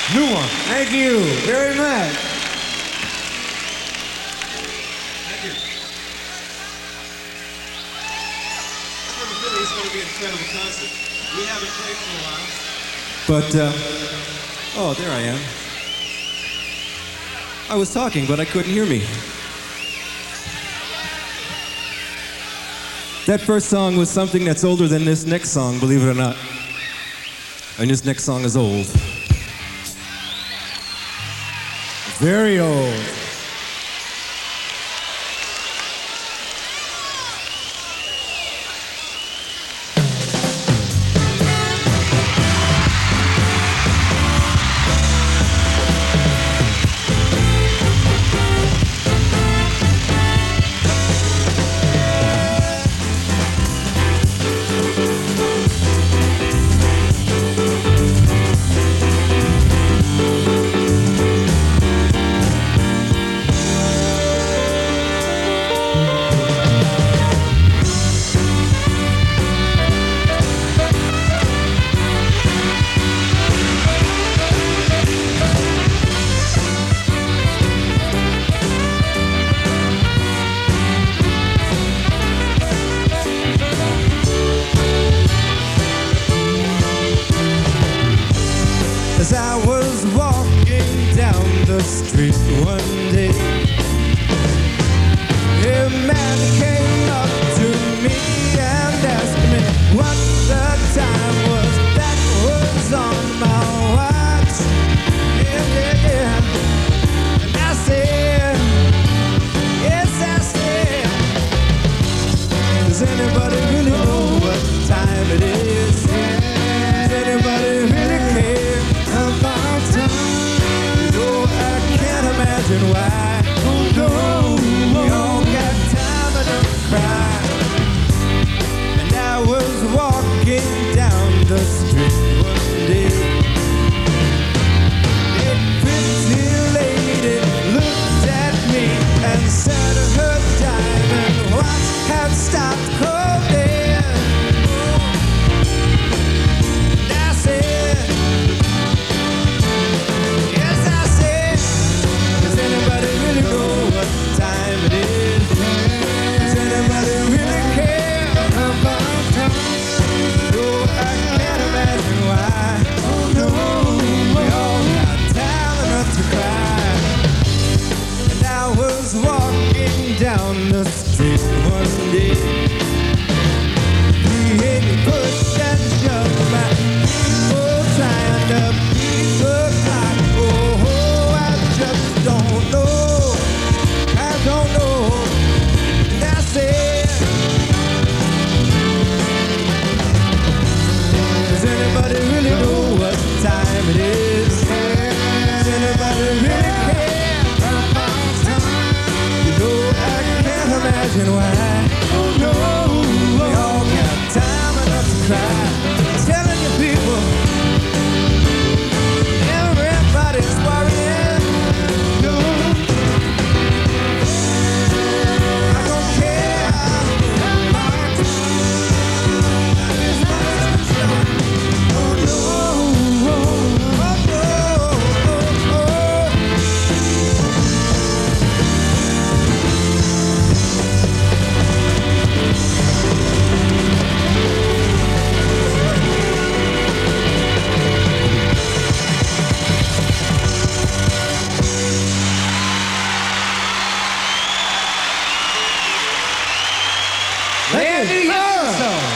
New one. Thank you very much. Thank you. I have a feeling it's going to be an incredible concert. We haven't played for a while. But, oh, there I am. I was talking, but I couldn't hear me. That first song was something that's older than this next song, believe it or not. And this next song is old. Very old. As I was walking down the street one day, a man came up to me and asked me what the time was. That was on my watch. Yeah, yeah, yeah. And I said, yes, I said, does anybody really know what time it is? Does anybody really care about time? No, I can't imagine why. Oh no, we all got time enough to cry. And I was walking down the street one day. A pretty lady looked at me and said her diamond watch had stopped cold dead. And I said, yes, I said, does anybody really know what time it is? Does anybody really care about time? No, I can't imagine why. Oh no, we all got time enough to cry. And I was walking down the street one day. We hit push and shove by people trying to beat the clock. Oh, I just don't know. I don't know. And I said, does anybody really know what time it is? Does anybody really care about time? You know, I can't imagine why. Oh no, we all got time enough to cry. Telling you people, everybody's worrying. No, I don't care about oh no, oh no, oh, oh. Randy Young.